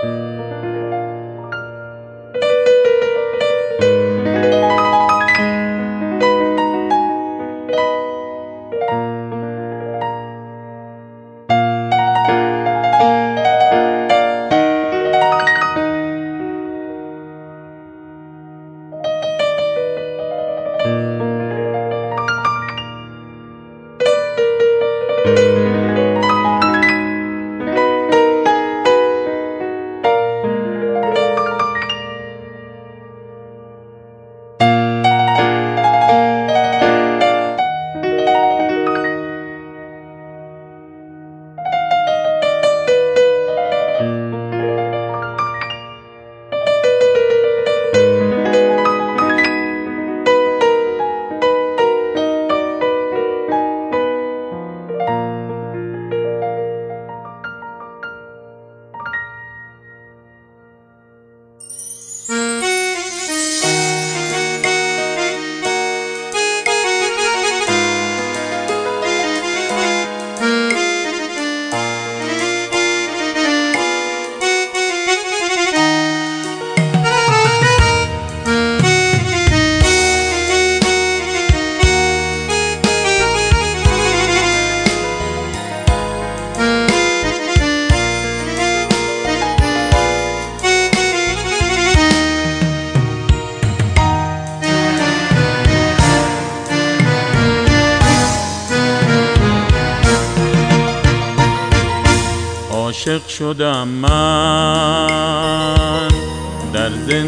عاشق شدم من در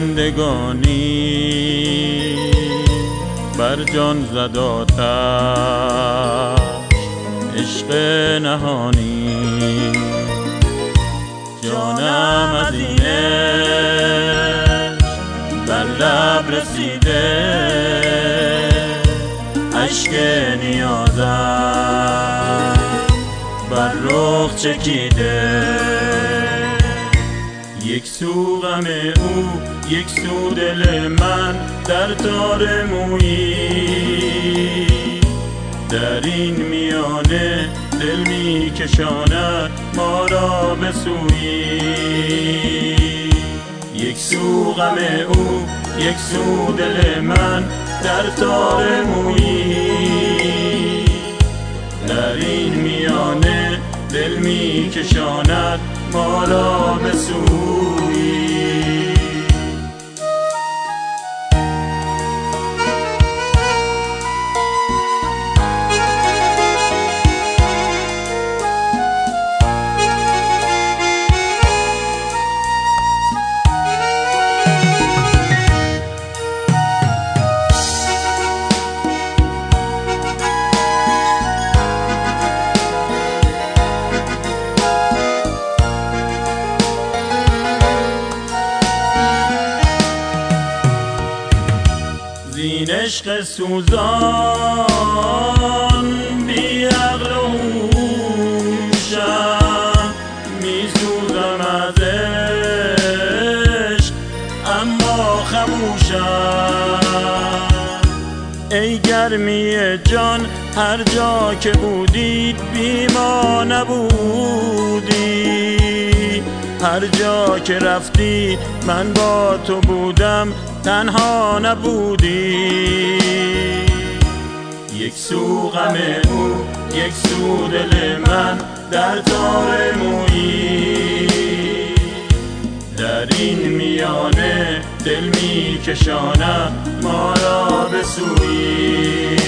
زندگانی، بر جان زد آتش عشق نهانی. جانم از این عشق بر لب رسیده، اشک نیازم بر رخ چکیده. یک سو غم او، یک سو دل من در تار مویی. در این میانه دل می کشاند ما را به سویی. یک سو غم او، یک سو دل من در تار مویی. در این میانه دل می کشاند ما را به سویی. زین عشق سوزان بی عقل و هوشم، می سوزم از عشق اما خموشم. ای گرمی جان هر جا که بودید بی ما نبودی. هر جا که رفتی من با تو بودم، تنها نبودی. یک سو غم او، یک سو دل من در تار مویی. در این میانه دل می کشاند ما را به سویی.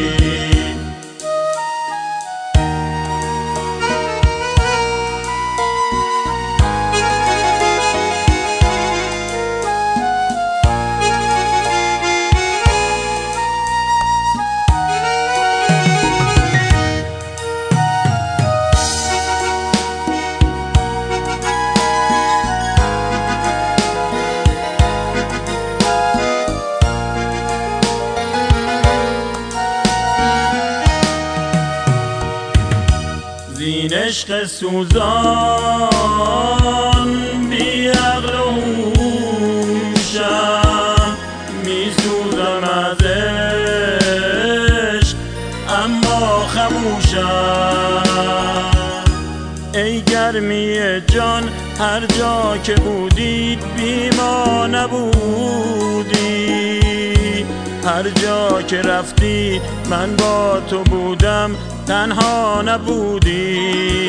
زین عشق سوزان بی عقل و هوشم، می سوزم از عشق اما خموشم. ای گرمی جان هر جا که بودید بی ما نبودی، هر جا که رفتی من با تو بودم تنها نبودی.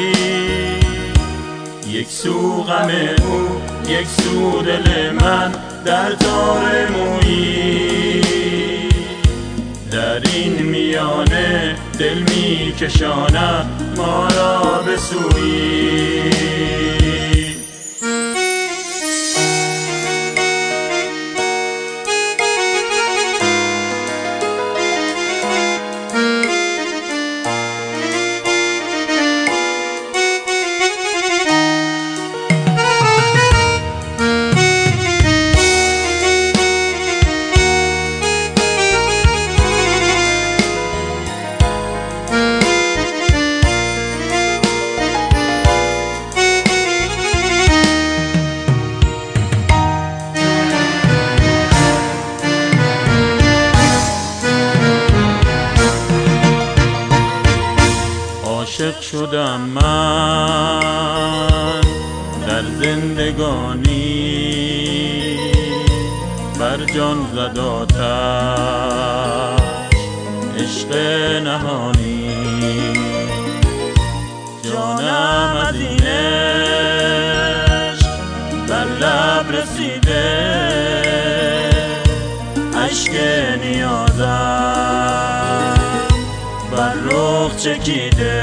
یک سو غم او یک سو دل من در تار مویی، در این میانه دل می کشاند ما را به سویی. عاشق شدم من در زندگانی، بر جان زد آتش عشق نهانی. جانم از این عشق بر لب رسیده، اشک نیازم بر رخ چکیده.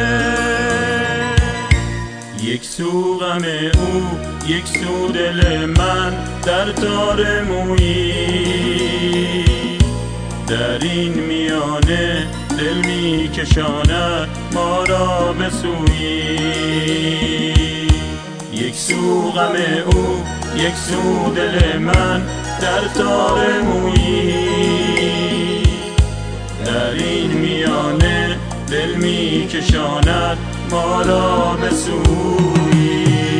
یک سو غم او یک سو دل من در تار مویی، در این میانه دل می کشاند ما را به سویی. یک سو غم او یک سو دل من در تار مویی، در این میانه دل می کشاند ما را به سویی.